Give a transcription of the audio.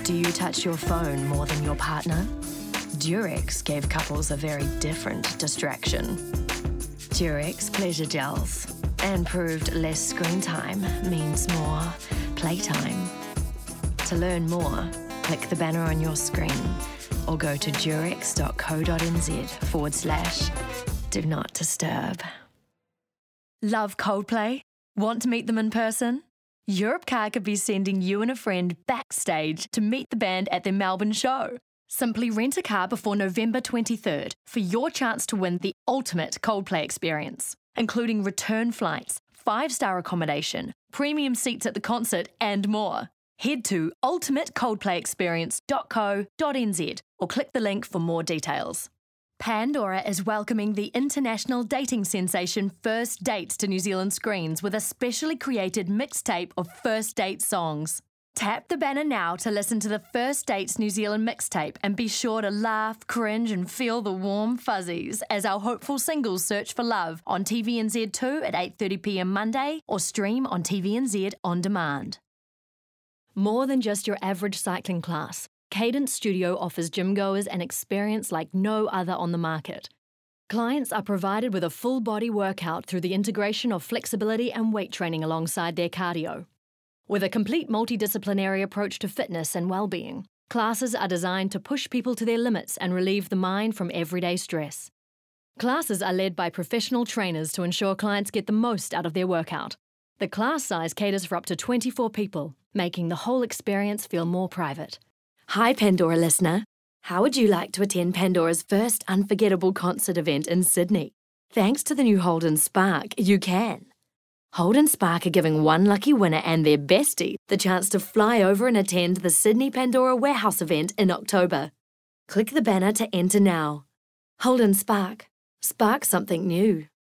Do you touch your phone more than your partner? Durex gave couples a very different distraction. Durex Pleasure Gels, and proved less screen time means more playtime. To learn more, click the banner on your screen or go to durex.co.nz/do not disturb. Love Coldplay? Want to meet them in person? Europcar could be sending you and a friend backstage to meet the band at their Melbourne show. Simply rent a car before November 23rd for your chance to win the ultimate Coldplay experience, including return flights, 5-star accommodation, premium seats at the concert, and more. Head to ultimatecoldplayexperience.co.nz or click the link for more details. Pandora is welcoming the international dating sensation First Dates to New Zealand screens with a specially created mixtape of first date songs. Tap the banner now to listen to the First Dates New Zealand mixtape and be sure to laugh, cringe and feel the warm fuzzies as our hopeful singles search for love on TVNZ2 at 8:30pm Monday or stream on TVNZ On Demand. More than just your average cycling class, Cadence Studio offers gym goers an experience like no other on the market. Clients are provided with a full body workout through the integration of flexibility and weight training alongside their cardio. With a complete multidisciplinary approach to fitness and well-being, classes are designed to push people to their limits and relieve the mind from everyday stress. Classes are led by professional trainers to ensure clients get the most out of their workout. The class size caters for up to 24 people, making the whole experience feel more private. Hi Pandora listener, how would you like to attend Pandora's first unforgettable concert event in Sydney? Thanks to the new Holden Spark, you can. Holden Spark are giving one lucky winner and their bestie the chance to fly over and attend the Sydney Pandora Warehouse event in October. Click the banner to enter now. Holden Spark. Spark something new.